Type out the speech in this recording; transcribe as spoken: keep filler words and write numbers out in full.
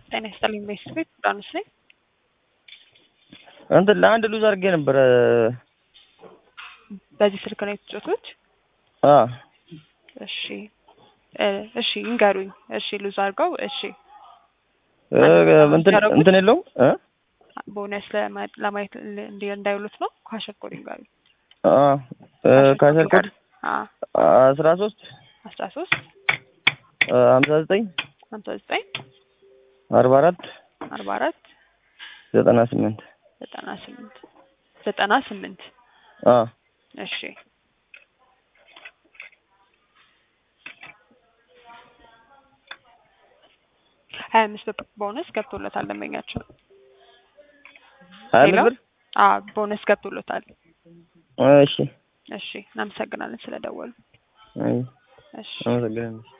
ጤና ይስጥልኝ ቤት ዳንስ ነኝ። አንተ ለአንድ ሉዝ አድርጌ ነበር። በዚህ ስልክ ነው የተጫወቱት? አዎ። እሺ እሺ እንገሩኝ። እሺ ሉዝ አድርገው። እሺ እንትን እንትን የለውም እ ቦነስ ለማየት እንዳይሉት ነው። ካሸኮሪ ጋር አዎ ካሸኮሪ አስራ ሶስት አስራ ሶስት ሀምሳ ዘጠኝ ሀምሳ ዘጠኝ አርባ አራት አርባ አራት ዘጠና ስምንት ዘጠና ስምንት ዘጠና ስምንት አዎ። እሺ ሀያ አምስት ቦነስ ገብቶለታል ደንበኛቸው። ሀያ ብር አዎ ቦነስ ገብቶለታል። እሺ እሺ እናመሰግናለን ስለደወሉ። አይ እሺ አመሰግናለሁ።